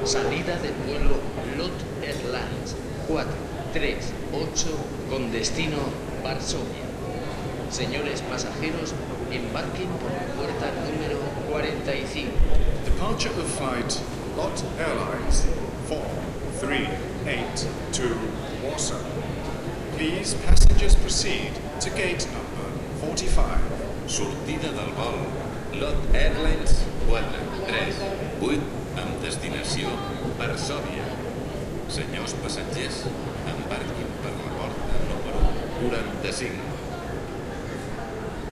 Salida del vuelo LOT Airlines 438 con destino Varsovia. Señores pasajeros, embarquen por la puerta número 45. Departure of flight LOT Airlines 4382 Warsaw. Please, passengers proceed to gate number 45. Sortida del vol LOT Airlines 438 amb destinació Varsòvia. Senyors passatgers, embarquin per la porta número 45.